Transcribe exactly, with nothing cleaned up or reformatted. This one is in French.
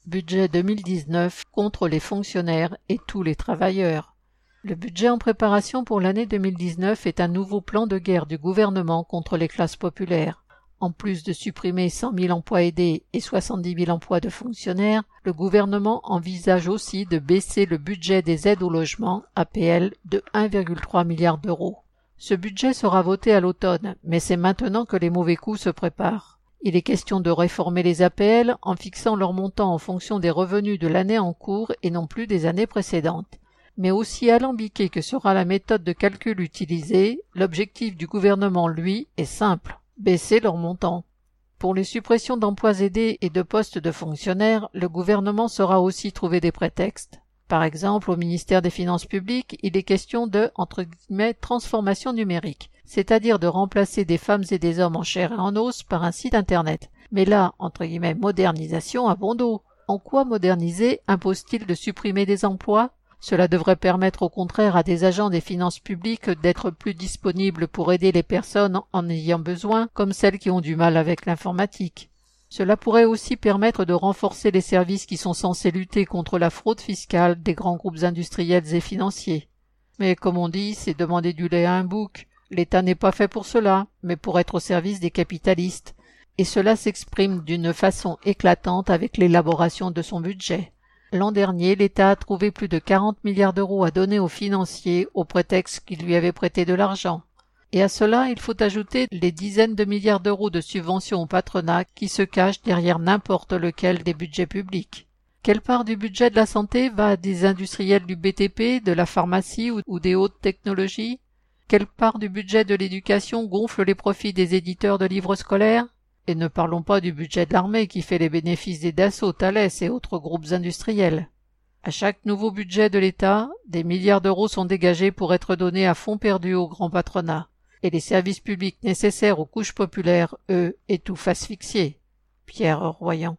Budget deux mille dix-neuf contre les fonctionnaires et tous les travailleurs. Le budget en préparation pour l'année deux mille dix-neuf est un nouveau plan de guerre du gouvernement contre les classes populaires. En plus de supprimer cent mille emplois aidés et soixante-dix mille emplois de fonctionnaires, le gouvernement envisage aussi de baisser le budget des aides au logement, A P L, de un virgule trois milliard d'euros. Ce budget sera voté à l'automne, mais c'est maintenant que les mauvais coups se préparent. Il est question de réformer les A P L en fixant leur montant en fonction des revenus de l'année en cours et non plus des années précédentes. Mais aussi alambiquée que sera la méthode de calcul utilisée, l'objectif du gouvernement, lui, est simple. Baisser leur montant. Pour les suppressions d'emplois aidés et de postes de fonctionnaires, le gouvernement saura aussi trouver des prétextes. Par exemple, au ministère des Finances publiques, il est question de, entre guillemets, transformation numérique, c'est-à-dire de remplacer des femmes et des hommes en chair et en os par un site internet. Mais là, entre guillemets, modernisation à bon dos. En quoi moderniser impose-t-il de supprimer des emplois ? Cela devrait permettre au contraire à des agents des finances publiques d'être plus disponibles pour aider les personnes en ayant besoin, comme celles qui ont du mal avec l'informatique. Cela pourrait aussi permettre de renforcer les services qui sont censés lutter contre la fraude fiscale des grands groupes industriels et financiers. Mais comme on dit, c'est demander du lait à un bouc. L'État n'est pas fait pour cela, mais pour être au service des capitalistes. Et cela s'exprime d'une façon éclatante avec l'élaboration de son budget. L'an dernier, l'État a trouvé plus de quarante milliards d'euros à donner aux financiers au prétexte qu'ils lui avaient prêté de l'argent. Et à cela, il faut ajouter les dizaines de milliards d'euros de subventions au patronat qui se cachent derrière n'importe lequel des budgets publics. Quelle part du budget de la santé va à des industriels du B T P, de la pharmacie ou des hautes technologies? Quelle part du budget de l'éducation gonfle les profits des éditeurs de livres scolaires? Et ne parlons pas du budget de l'armée qui fait les bénéfices des Dassault, Thales et autres groupes industriels. À chaque nouveau budget de l'État, des milliards d'euros sont dégagés pour être donnés à fonds perdus au grand patronat. Et les services publics nécessaires aux couches populaires, eux, étouffent asphyxiés. Pierre Royan.